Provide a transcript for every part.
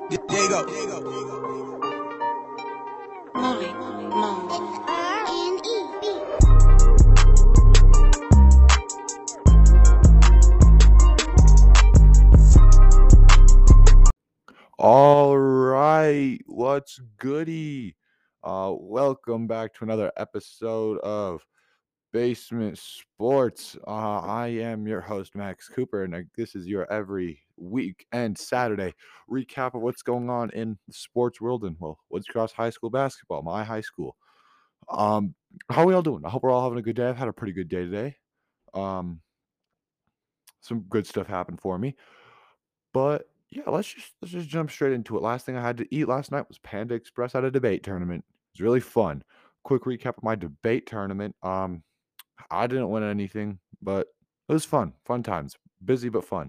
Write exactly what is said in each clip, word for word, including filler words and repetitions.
There you go. There you go. Molly, Mo. R N E. All right, what's goody? Uh, welcome back to another episode of Basement Sports. Uh, I am your host Max Cooper, and uh, this is your every week and Saturday recap of what's going on in the sports world and well, Woods Cross High School basketball, my high school. Um, how are we all doing? I hope we're all having a good day. I've had a pretty good day today. Um, some good stuff happened for me. But yeah, let's just let's just jump straight into it. Last thing I had to eat last night was Panda Express at a debate tournament. It was really fun. Quick recap of my debate tournament. Um, I didn't win anything, but it was fun. Fun times. Busy but fun.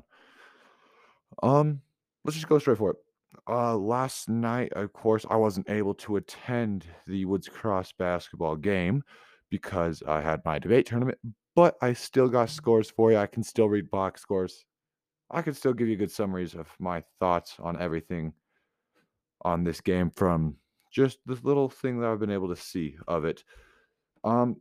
Um, let's just go straight for it. Uh, last night, of course, I wasn't able to attend the Woods Cross basketball game because I had my debate tournament, but I still got scores for you. I can still read box scores. I can still give you good summaries of my thoughts on everything on this game from just this little thing that I've been able to see of it. Um,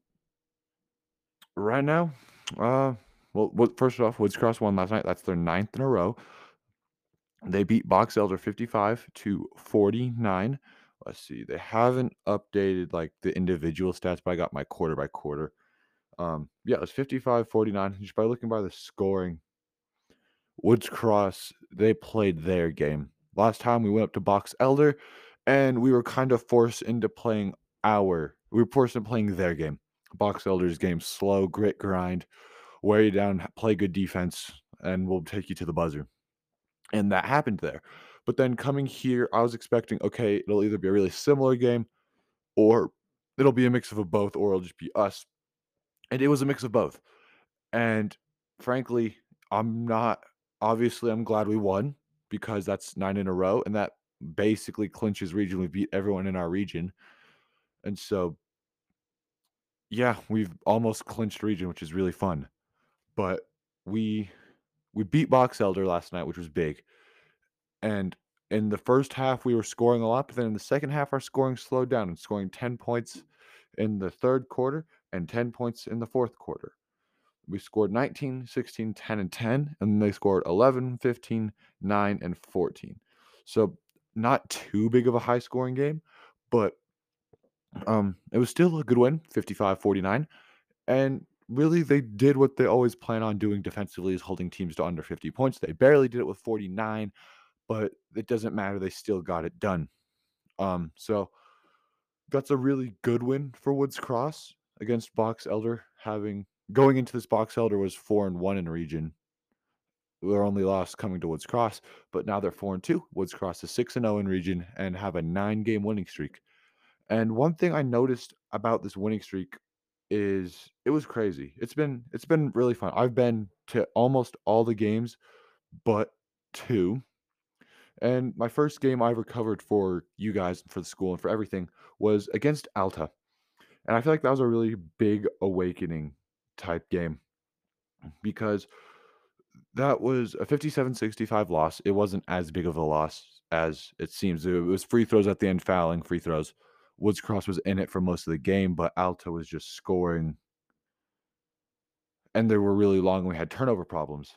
right now, uh, well, well, first off, Woods Cross won last night. That's their ninth in a row. They beat Box Elder fifty-five to forty-nine. Let's see. They haven't updated like the individual stats, but I got my quarter by quarter. Um, yeah, it was fifty-five forty-nine. Just by looking by the scoring, Woods Cross, they played their game. Last time we went up to Box Elder and we were kind of forced into playing our we were forced into playing their game. Box Elder's game, slow, grit, grind, wear you down, play good defense, and we'll take you to the buzzer. And that happened there. But then coming here, I was expecting, okay, it'll either be a really similar game or it'll be a mix of a both, or it'll just be us. And it was a mix of both. And frankly, I'm not obviously I'm glad we won because that's nine in a row and that basically clinches region. We beat everyone in our region. And so yeah, we've almost clinched region, which is really fun. But we we beat Box Elder last night, which was big. And in the first half we were scoring a lot, but then in the second half our scoring slowed down and scoring ten points in the third quarter and ten points in the fourth quarter. We scored nineteen, sixteen, ten, and ten, and they scored eleven, fifteen, nine, and fourteen. So not too big of a high scoring game, but um, it was still a good win, fifty-five forty-nine. And really, they did what they always plan on doing defensively, is holding teams to under fifty points. They barely did it with forty-nine, but it doesn't matter. They still got it done. Um, so that's a really good win for Woods Cross against Box Elder. Having going into this, Box Elder was four and one in region. Their only loss coming to Woods Cross, but now they're four and two. Woods Cross is six and zero in region and have a nine game winning streak. And one thing I noticed about this winning streak is it was crazy. It's been it's been really fun. I've been to almost all the games but two. And my first game I ever covered for you guys and for the school and for everything was against Alta. And I feel like that was a really big awakening type game because that was a fifty-seven sixty-five loss. It wasn't as big of a loss as it seems. It was free throws at the end, fouling, free throws. Woods Cross was in it for most of the game, but Alta was just scoring. And they were really long and we had turnover problems.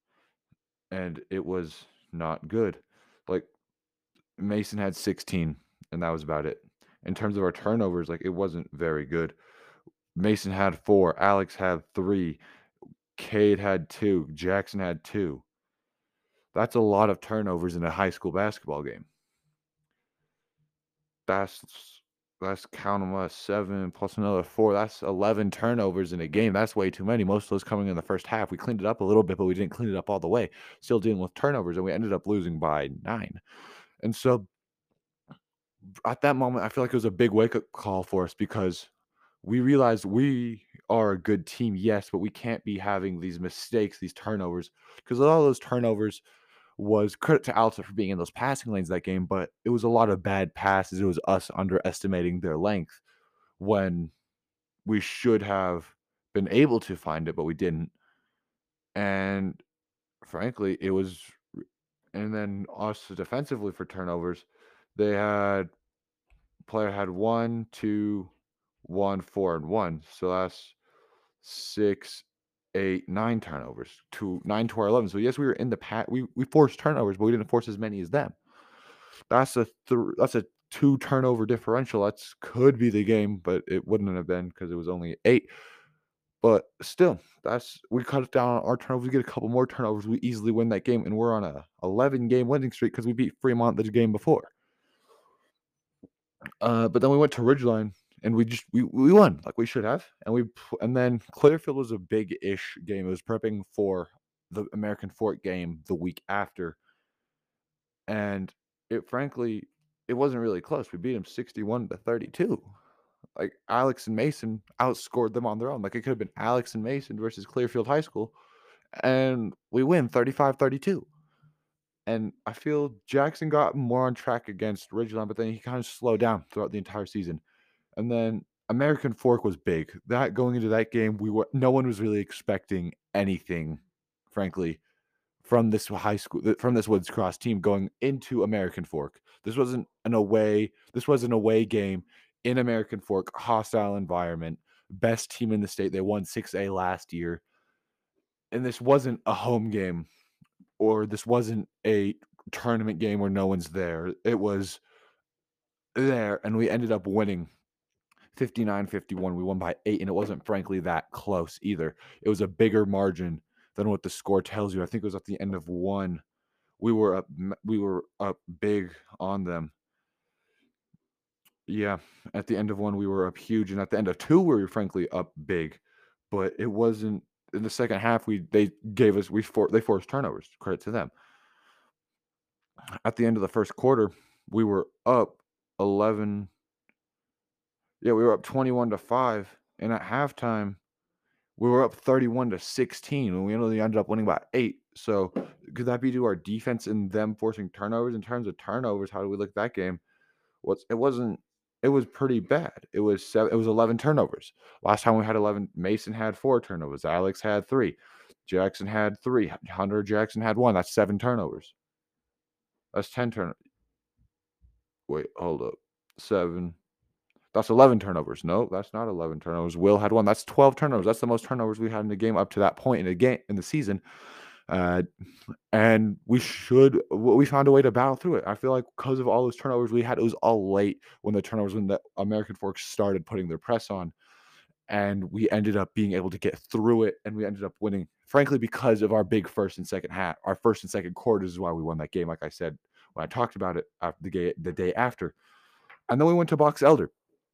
And it was not good. Like Mason had sixteen, and that was about it. In terms of our turnovers, like it wasn't very good. Mason had four, Alex had three, Cade had two, Jackson had two. That's a lot of turnovers in a high school basketball game. That's let's count them as seven plus another four. That's eleven turnovers in a game. That's way too many. Most of those coming in the first half. We cleaned it up a little bit, but we didn't clean it up all the way. Still dealing with turnovers, and we ended up losing by nine. And so at that moment, I feel like it was a big wake up call for us because we realized we are a good team, yes, but we can't be having these mistakes, these turnovers, because a lot of those turnovers was credit to Alta for being in those passing lanes that game, but it was a lot of bad passes. It was us underestimating their length when we should have been able to find it, but we didn't. And frankly, it was And then also defensively for turnovers, they had player had one, two, one, four, and one. So that's six, eight, nine turnovers to nine to our eleven. So yes, we were in the pat. We we forced turnovers, but we didn't force as many as them. That's a th- that's a two turnover differential. That's could be the game, but it wouldn't have been because it was only eight. But still, that's we cut it down on our turnovers. We get a couple more turnovers, we easily win that game, and we're on a eleven game winning streak because we beat Fremont the game before. Uh, but then we went to Ridgeline and we just we, we won like we should have, and we p- and then Clearfield was a big ish game. It was prepping for the American Fort game the week after, and it frankly it wasn't really close. We beat them sixty-one to thirty-two. Like Alex and Mason outscored them on their own. Like it could have been Alex and Mason versus Clearfield High School, and we win thirty-five thirty-two. And I feel Jackson got more on track against Ridgeline, but then he kind of slowed down throughout the entire season. And then American Fork was big. That going into that game, we were no one was really expecting anything, frankly, from this high school th- from this Woods Cross team going into American Fork. This wasn't an away. This was an away game in American Fork, hostile environment, best team in the state. They won six A last year, and this wasn't a home game, or this wasn't a tournament game where no one's there. It was there, and we ended up winning fifty-nine fifty-one. We won by eight, and it wasn't frankly that close either. It was a bigger margin than what the score tells you. I think it was at the end of one. We were up we were up big on them. Yeah, at the end of one we were up huge, and at the end of two we were frankly up big. But it wasn't in the second half. We they gave us we for they forced turnovers. Credit to them. At the end of the first quarter, we were up eleven. Yeah, we were up twenty-one to five, and at halftime we were up thirty-one to sixteen, and we only ended up winning by eight. So could that be due to our defense and them forcing turnovers? In terms of turnovers, how do we look at that game? What's it wasn't it was pretty bad. It was seven, it was eleven turnovers. Last time we had eleven, Mason had four turnovers. Alex had three. Jackson had three. Hunter Jackson had one. That's seven turnovers. That's ten turnovers. Wait, hold up. Seven. That's eleven turnovers. No, that's not eleven turnovers. Will had one. That's twelve turnovers. That's the most turnovers we had in the game up to that point in the game in the season. Uh, and we should we found a way to battle through it. I feel like because of all those turnovers we had, it was all late when the turnovers when the American Fork started putting their press on, and we ended up being able to get through it, and we ended up winning. Frankly, because of our big first and second half, our first and second quarters is why we won that game. Like I said when I talked about it after the game, the day after, and then we went to Box Elder.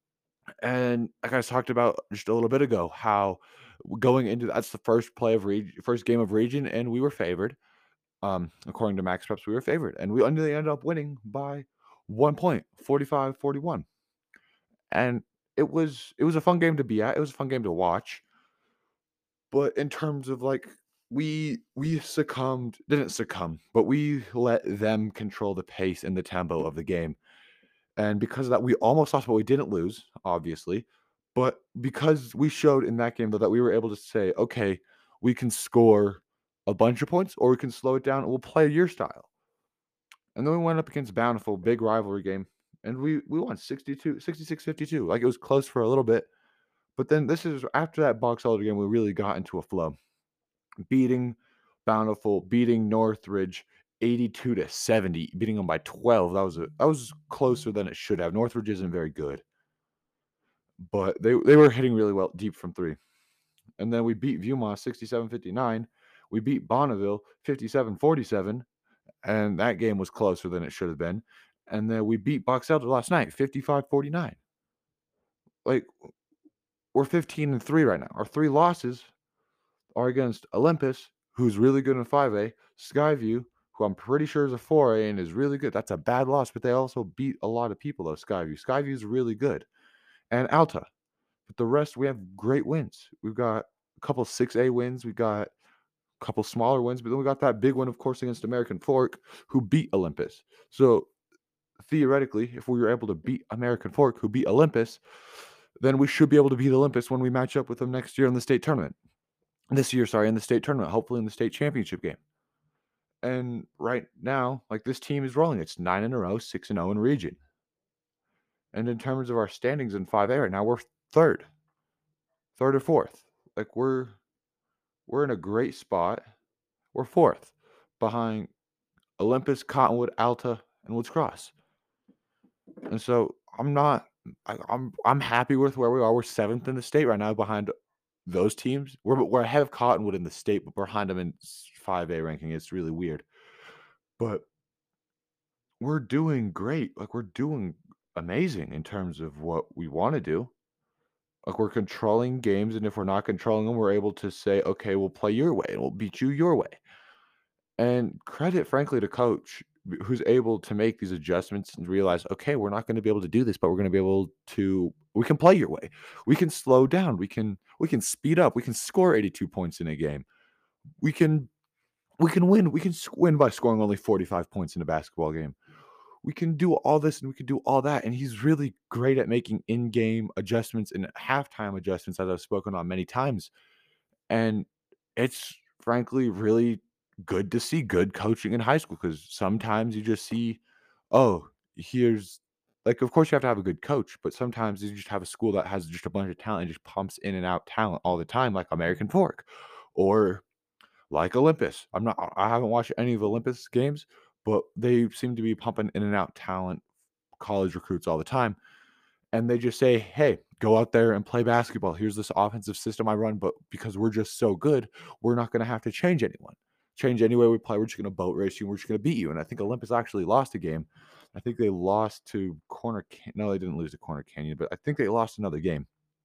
And like I talked about just a little bit ago, how going into that's the first play of region, first game of region, and we were favored. Um, according to Max Preps, we were favored, and we ended, ended up winning by one point, forty-five forty-one. And it was it was a fun game to be at. It was a fun game to watch. But in terms of like we we succumbed, didn't succumb, but we let them control the pace and the tempo of the game. And because of that, we almost lost, but we didn't lose, obviously. But because we showed in that game, though, that we were able to say, okay, we can score a bunch of points or we can slow it down and we'll play your style. And then we went up against Bountiful, big rivalry game, and we, we won sixty-two, sixty-six fifty-two. Like it was close for a little bit. But then this is after that Box Elder game, we really got into a flow. Beating Bountiful, beating Northridge, eighty-two to seventy, beating them by twelve. That was a that was closer than it should have. Northridge isn't very good, but they they were hitting really well deep from three. And then we beat Viewmont sixty-seven fifty-nine. We beat Bonneville fifty-seven forty-seven, and that game was closer than it should have been. And then we beat Box Elder last night fifty-five forty-nine. Like we're fifteen and three right now. Our three losses are against Olympus, who's really good in five A, Skyview, who I'm pretty sure is a four A and is really good. That's a bad loss, but they also beat a lot of people, though, Skyview. Skyview is really good. And Alta. But the rest, we have great wins. We've got a couple six A wins. We got a couple smaller wins, but then we got that big one, of course, against American Fork, who beat Olympus. So theoretically, if we were able to beat American Fork, who beat Olympus, then we should be able to beat Olympus when we match up with them next year in the state tournament. This year, sorry, in the state tournament, hopefully in the state championship game. And right now, like this team is rolling. It's nine in a row, six and zero in region. And in terms of our standings in five A right now, we're third, third or fourth. Like we're we're in a great spot. We're fourth behind Olympus, Cottonwood, Alta, and Woods Cross. And so I'm not I, I'm I'm happy with where we are. We're seventh in the state right now behind those teams. We're we're ahead of Cottonwood in the state, but behind them in five A ranking. It's really weird. But we're doing great. Like we're doing amazing in terms of what we want to do. Like we're controlling games, and if we're not controlling them, we're able to say, okay, we'll play your way and we'll beat you your way. And credit, frankly, to coach b- who's able to make these adjustments and realize, okay, we're not going to be able to do this, but we're going to be able to. We can play your way. We can slow down. We can we can speed up. We can score eighty-two points in a game. We can we can win. We can s- win by scoring only forty-five points in a basketball game. We can do all this and we can do all that. And he's really great at making in-game adjustments and halftime adjustments, as I've spoken on many times. And it's frankly really good to see good coaching in high school because sometimes you just see, oh, here's like, of course, you have to have a good coach, but sometimes you just have a school that has just a bunch of talent and just pumps in and out talent all the time, like American Fork or like Olympus. I'm not, I I haven't watched any of Olympus games, but they seem to be pumping in and out talent, college recruits all the time, and they just say, "Hey, go out there and play basketball. Here's this offensive system I run, but because we're just so good, we're not gonna have to change anyone. Change any way we play, we're just gonna boat race you, and we're just gonna beat you." And I think Olympus actually lost a game. I think they lost to Corner Can no, they didn't lose to Corner Canyon, but I think they lost another game.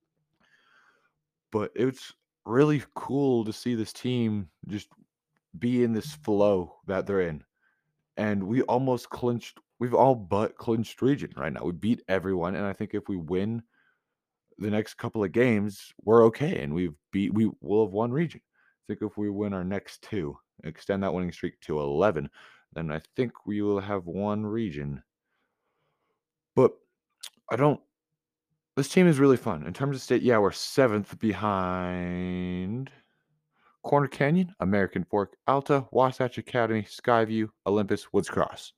But it's really cool to see this team just be in this flow that they're in. And we almost clinched we've all but clinched region right now. We beat everyone, and I think if we win the next couple of games, we're okay, and we've beat we will have won region. I think if we win our next two, extend that winning streak to eleven, then I think we will have won region. But I don't this team is really fun. In terms of state, yeah, we're seventh behind Corner Canyon, American Fork, Alta, Wasatch Academy, Skyview, Olympus, Woods Cross.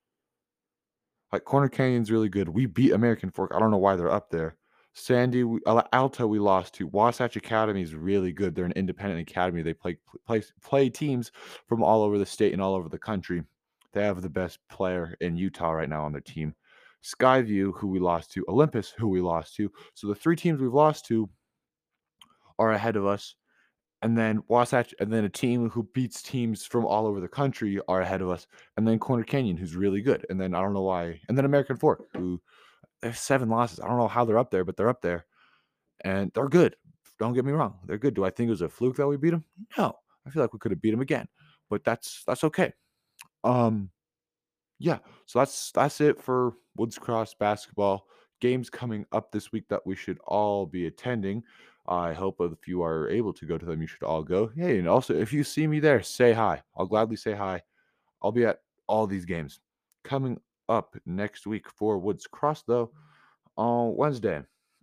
Like, Corner Canyon's really good. We beat American Fork. I don't know why they're up there. Sandy, we Al Alta, we lost to. Wasatch Academy is really good. They're an independent academy. They play play play teams from all over the state and all over the country. They have the best player in Utah right now on their team. Skyview, who we lost to. Olympus, who we lost to. So the three teams we've lost to are ahead of us. And then Wasatch, and then a team who beats teams from all over the country are ahead of us. And then Corner Canyon, who's really good. And then I don't know why. And then American Fork, who they have seven losses. I don't know how they're up there, but they're up there. And they're good. Don't get me wrong. They're good. Do I think it was a fluke that we beat them? No. I feel like we could have beat them again. But that's that's okay. Um, yeah. So that's that's it for Woods Cross basketball. Games coming up this week that we should all be attending. I hope if you are able to go to them, you should all go. Hey, and also if you see me there, say hi. I'll gladly say hi. I'll be at all these games. Coming up next week for Woods Cross, though, on Wednesday,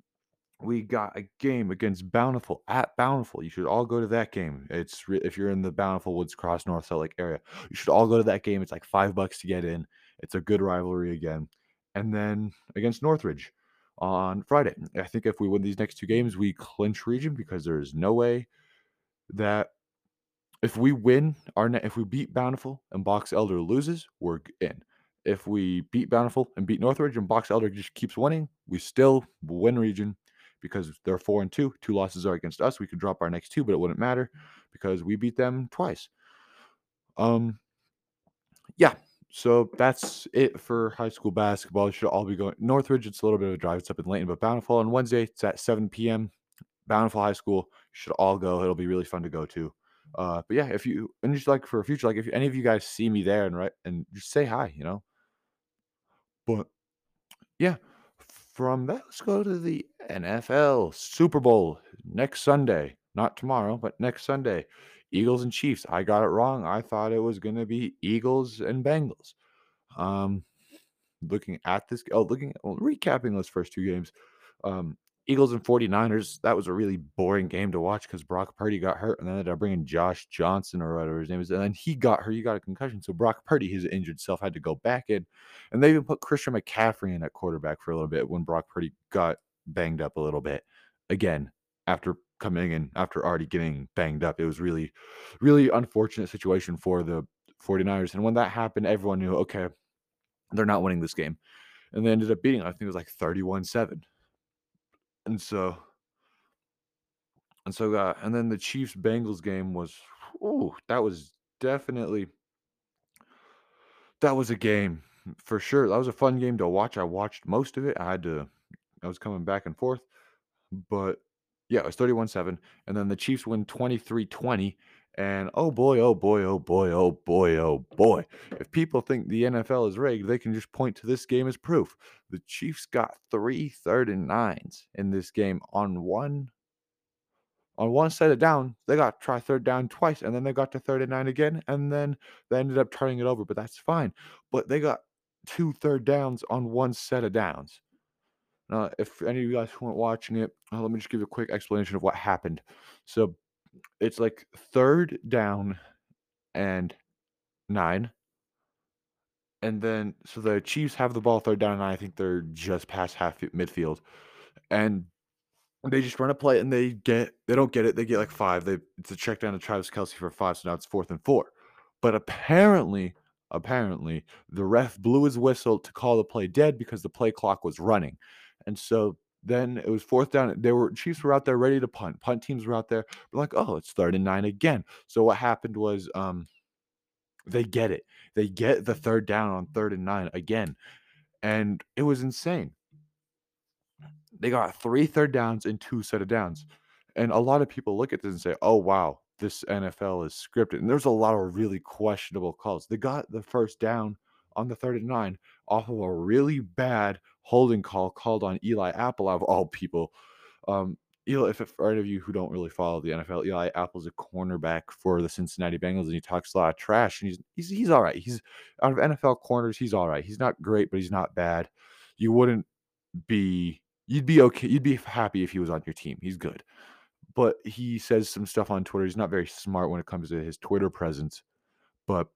we got a game against Bountiful at Bountiful. You should all go to that game. It's re- if you're in the Bountiful, Woods Cross, North Salt Lake area, you should all go to that game. It's like five bucks to get in. It's a good rivalry again. And then against Northridge on Friday. I think if we win these next two games, we clinch region because there is no way that if we win our ne- if we beat Bountiful and Box Elder loses, we're g- in. If we beat Bountiful and beat Northridge and Box Elder just keeps winning, we still win region because they're four and two. Two losses are against us. We could drop our next two, but it wouldn't matter because we beat them twice. Um, yeah. So that's it for high school basketball. You should all be going. Northridge, it's a little bit of a drive. It's up in Layton, but Bountiful on Wednesday, it's at seven p m. Bountiful High School. You should all go. It'll be really fun to go to. Uh, but yeah, if you and just like for a future, like if any of you guys see me there and right and just say hi, you know. But yeah, from that, let's go to the N F L Super Bowl next Sunday. Not tomorrow, but next Sunday. Eagles and Chiefs. I got it wrong. I thought it was gonna be Eagles and Bengals. Um, looking at this, oh, looking at well, recapping those first two games. Um, Eagles and 49ers, that was a really boring game to watch because Brock Purdy got hurt, and then they ended up bringing Josh Johnson or whatever his name is, and then he got hurt. He got a concussion, so Brock Purdy, his injured self, had to go back in, and they even put Christian McCaffrey in at quarterback for a little bit when Brock Purdy got banged up a little bit. Again, after coming in, after already getting banged up, it was really, really unfortunate situation for the 49ers, and when that happened, everyone knew, okay, they're not winning this game, and they ended up beating, I think it was like thirty-one seven. And so and so, uh, and then the Chiefs Bengals game was, ooh, that was definitely that was a game for sure. That was a fun game to watch. I watched most of it. I had to, I was coming back and forth, but yeah, it was thirty-one seven. And then the Chiefs win twenty-three twenty. And oh boy, oh boy, oh boy, oh boy, oh boy. If people think the N F L is rigged, they can just point to this game as proof. The Chiefs got three third and nines in this game on one on one set of down, they got to try third down twice, and then they got to third and nine again, and then they ended up turning it over, but that's fine. But they got two third downs on one set of downs. Now, if any of you guys weren't watching it, uh, let me just give you a quick explanation of what happened. So it's like third down and nine, and then so the Chiefs have the ball third down and nine. I think they're just past half midfield, and they just run a play and they get they don't get it. They get like five. They It's a check down to Travis Kelce for five, so now it's fourth and four. But apparently, apparently, the ref blew his whistle to call the play dead because the play clock was running. And so then it was fourth down. They were Chiefs were out there ready to punt. Punt teams were out there. We're like, oh, it's third and nine again. So what happened was um they get it. They get the third down on third and nine again. And it was insane. They got three third downs and two set of downs. And a lot of people look at this and say, "Oh, wow, this N F L is scripted." And there's a lot of really questionable calls. They got the first down on the third and nine off of a really bad holding call called on Eli Apple, out of all people. Um, Eli, if for any of you who don't really follow the N F L, Eli Apple's a cornerback for the Cincinnati Bengals, and he talks a lot of trash. And he's he's he's all right. He's out of N F L corners, he's all right. He's not great, but he's not bad. You wouldn't be you'd be okay. You'd be happy if he was on your team. He's good. But he says some stuff on Twitter. He's not very smart when it comes to his Twitter presence. But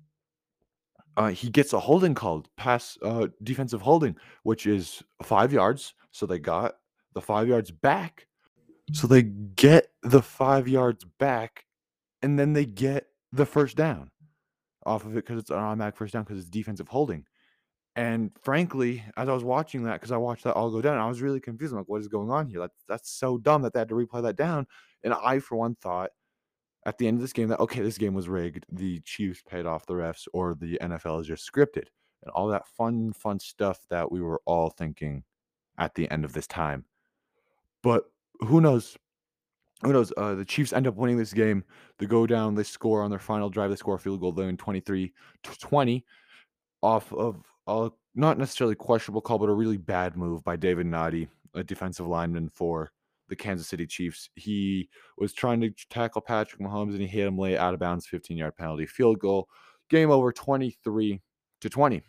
uh, he gets a holding called, pass uh, defensive holding, which is five yards. So they got the five yards back. So they get the five yards back, and then they get the first down off of it because it's an automatic first down because it's defensive holding. And frankly, as I was watching that, because I watched that all go down, I was really confused. I'm like, what is going on here? That's that's so dumb that they had to replay that down. And I, for one, thought at the end of this game that, okay, this game was rigged. The Chiefs paid off the refs, or the N F L is just scripted. And all that fun, fun stuff that we were all thinking at the end of this time. But who knows? Who knows? Uh, the Chiefs end up winning this game. They go down, they score on their final drive, they score a field goal, they win twenty-three to twenty. Off of a not necessarily questionable call, but a really bad move by David Noddy, a defensive lineman for the Kansas City Chiefs. He was trying to tackle Patrick Mahomes, and he hit him late, out of bounds, fifteen-yard penalty, field goal, game over, twenty-three to twenty.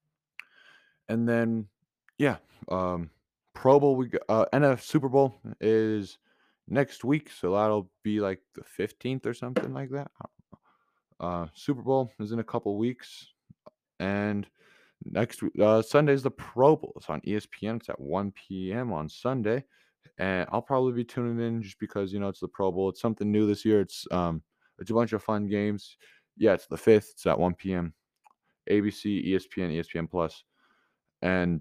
And then, yeah, um, Pro Bowl, we uh, N F Super Bowl is next week, so that'll be like the fifteenth or something like that. Uh, Super Bowl is in a couple weeks, and next uh, Sunday is the Pro Bowl. It's on E S P N. It's at one p.m. on Sunday, and I'll probably be tuning in just because, you know, it's the Pro Bowl. It's something new this year. It's um it's a bunch of fun games. Yeah, it's the fifth. It's at one p.m. A B C, E S P N, E S P N Plus, and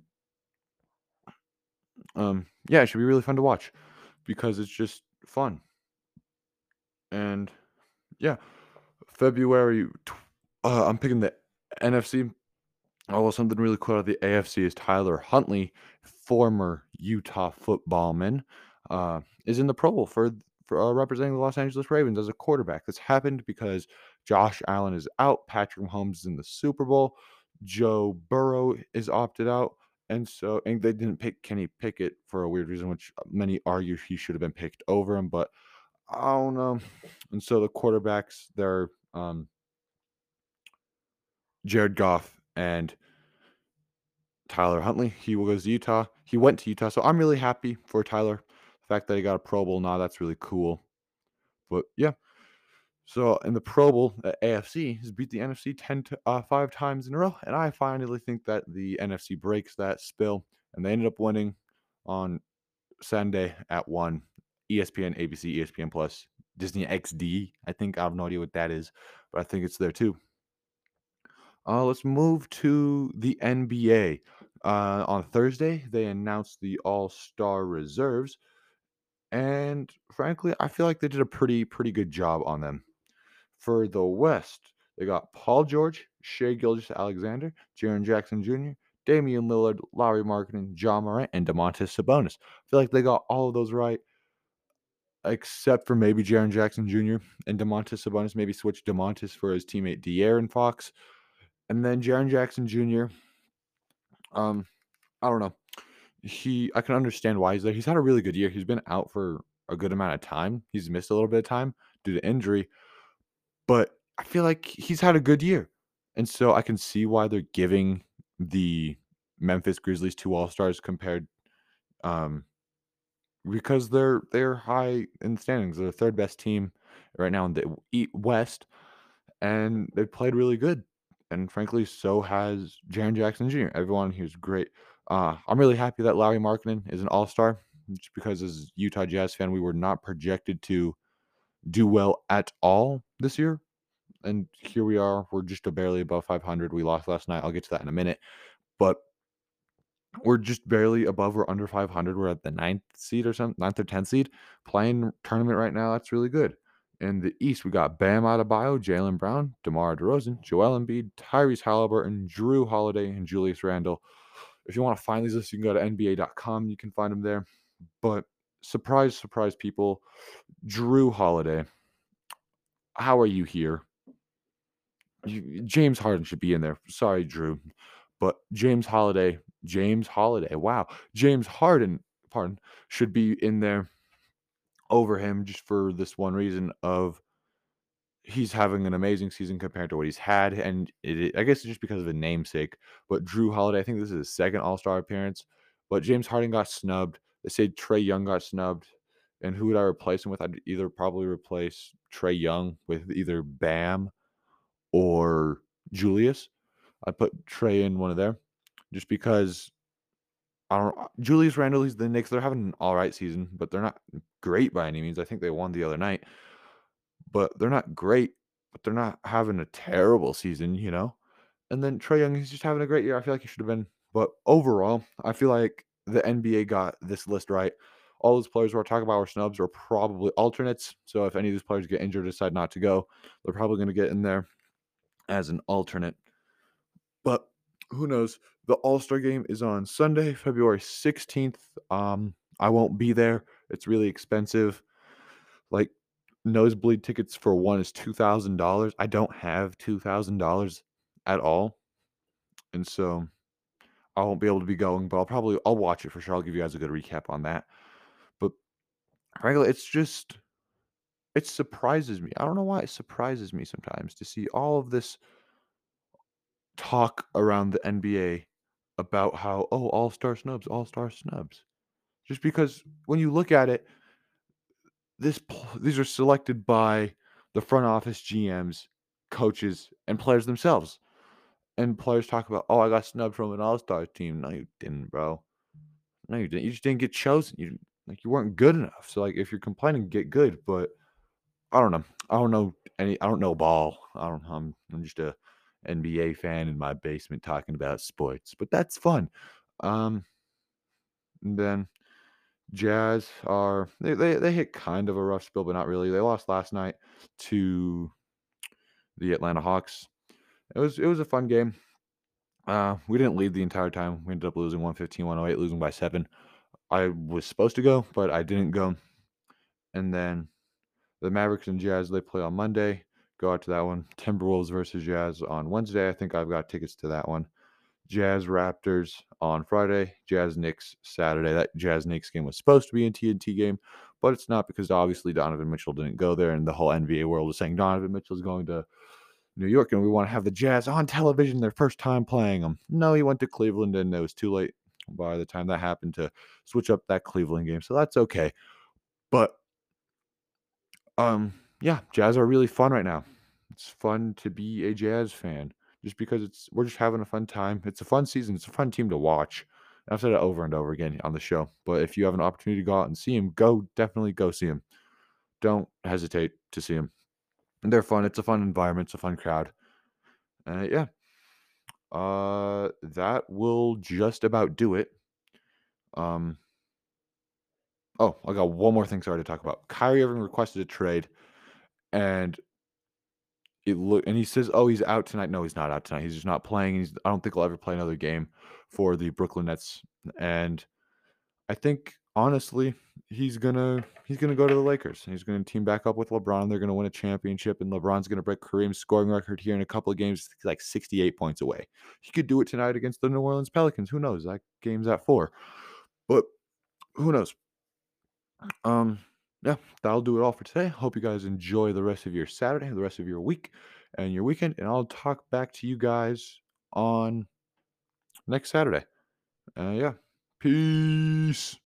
um yeah, it should be really fun to watch because it's just fun. And yeah, February. tw- Uh, I'm picking the N F C. Oh, well, something really cool out of the A F C is Tyler Huntley, former Utah footballman, uh, is in the Pro Bowl for for uh, representing the Los Angeles Ravens as a quarterback. This happened because Josh Allen is out, Patrick Mahomes is in the Super Bowl, Joe Burrow is opted out, and so and they didn't pick Kenny Pickett for a weird reason, which many argue he should have been picked over him, but I don't know. And so the quarterbacks, they're um, Jared Goff and Tyler Huntley. He goes to Utah. He went to Utah, so I'm really happy for Tyler. The fact that he got a Pro Bowl now, that's really cool. But yeah, so in the Pro Bowl, the A F C has beat the N F C ten to, uh, five times in a row, and I finally think that the N F C breaks that spill, and they ended up winning on Sunday at one. E S P N, A B C, E S P N Plus, Disney X D. I think I have no idea what that is, but I think it's there too. Uh, let's move to the N B A. Uh, on Thursday, they announced the All Star reserves, and frankly, I feel like they did a pretty pretty good job on them. For the West, they got Paul George, Shea Gilgeous-Alexander, Jaren Jackson Junior, Damian Lillard, Larry Markkinen, John Morant, and Domantas Sabonis. I feel like they got all of those right, except for maybe Jaren Jackson Junior and Domantas Sabonis. Maybe switch Domantas for his teammate De'Aaron Fox, and then Jaren Jackson Junior Um, I don't know. He, I can understand why he's there. He's had a really good year. He's been out for a good amount of time. He's missed a little bit of time due to injury, but I feel like he's had a good year. And so I can see why they're giving the Memphis Grizzlies two All-Stars compared um because they're they're high in the standings. They're the third best team right now in the E- West, and they played really good. And frankly, so has Jaren Jackson Junior Everyone here's great. Uh, I'm really happy that Larry Markkinen is an All-Star, just because as a Utah Jazz fan, we were not projected to do well at all this year. And here we are. We're just a barely above five hundred. We lost last night. I'll get to that in a minute. But we're just barely above or under five hundred. We're at the ninth seed or something, ninth or tenth seed. Playing tournament right now, that's really good. In the East, we got Bam Adebayo, Jaylen Brown, DeMar DeRozan, Joel Embiid, Tyrese Halliburton, Drew Holiday, and Julius Randle. If you want to find these lists, you can go to N B A dot com. You can find them there. But surprise, surprise, people, Drew Holiday, how are you here? You, James Harden should be in there. Sorry, Drew, but James Holiday, James Holiday, wow, James Harden, pardon, should be in there over him just for this one reason of he's having an amazing season compared to what he's had, and it, I guess it's just because of the namesake. But Drew Holiday, I think this is his second All Star appearance, but James Harden got snubbed. They say Trae Young got snubbed, and who would I replace him with? I'd either probably replace Trae Young with either Bam or Julius. I put Trey in one of there just because I don't know. Julius Randle, he's the Knicks. They're having an all right season, but they're not great by any means. I think they won the other night, but they're not great, but they're not having a terrible season, you know? And then Trey Young, he's just having a great year. I feel like he should have been. But overall, I feel like the N B A got this list right. All those players we're talking about were snubs or probably alternates. So if any of these players get injured or decide not to go, they're probably going to get in there as an alternate. But who knows? The All-Star game is on Sunday, February sixteenth. Um, I won't be there. It's really expensive. Like nosebleed tickets for one is two thousand dollars. I don't have two thousand dollars at all. And so I won't be able to be going, but I'll probably I'll watch it for sure. I'll give you guys a good recap on that. But frankly, it's just it surprises me. I don't know why it surprises me sometimes to see all of this talk around the N B A about how, oh, all-star snubs, all-star snubs. Just because when you look at it, this pl- these are selected by the front office G Ms, coaches, and players themselves. And players talk about, oh, I got snubbed from an all-star team. No, you didn't, bro. No, you didn't. You just didn't get chosen. You like you weren't good enough. So like if you're complaining, get good. But I don't know. I don't know any I don't know ball. I don't I'm I'm just a N B A fan in my basement talking about sports. But that's fun. Um and then Jazz are they, they they hit kind of a rough spill, but not really. They lost last night to the Atlanta Hawks. It was it was a fun game. Uh, we didn't lead the entire time. We ended up losing one fifteen, one oh eight, losing by seven. I was supposed to go, but I didn't go. And then the Mavericks and Jazz, they play on Monday. Go out to that one. Timberwolves versus Jazz on Wednesday. I think I've got tickets to that one. Jazz Raptors on Friday. Jazz Knicks Saturday. That Jazz Knicks game was supposed to be a T N T game, but it's not because obviously Donovan Mitchell didn't go there, and the whole N B A world is saying Donovan Mitchell is going to New York, and we want to have the Jazz on television their first time playing them. No, he went to Cleveland, and it was too late by the time that happened to switch up that Cleveland game. So that's okay. But um, yeah, Jazz are really fun right now. It's fun to be a Jazz fan just because it's we're just having a fun time. It's a fun season. It's a fun team to watch. I've said it over and over again on the show. But if you have an opportunity to go out and see him, go definitely go see him. Don't hesitate to see him. They're fun. It's a fun environment. It's a fun crowd. Uh, yeah. Uh, that will just about do it. Um. Oh, I got one more thing. Sorry to talk about. Kyrie Irving requested a trade, and it look and he says, "Oh, he's out tonight." No, he's not out tonight. He's just not playing. He's I don't think he'll ever play another game for the Brooklyn Nets. And I think honestly, he's gonna he's gonna go to the Lakers. He's gonna team back up with LeBron. They're gonna win a championship, and LeBron's gonna break Kareem's scoring record here in a couple of games, like sixty-eight points away. He could do it tonight against the New Orleans Pelicans. Who knows? That game's at four. But who knows? Um, yeah, that'll do it all for today. Hope you guys enjoy the rest of your Saturday, the rest of your week, and your weekend. And I'll talk back to you guys on next Saturday. Uh, yeah. Peace.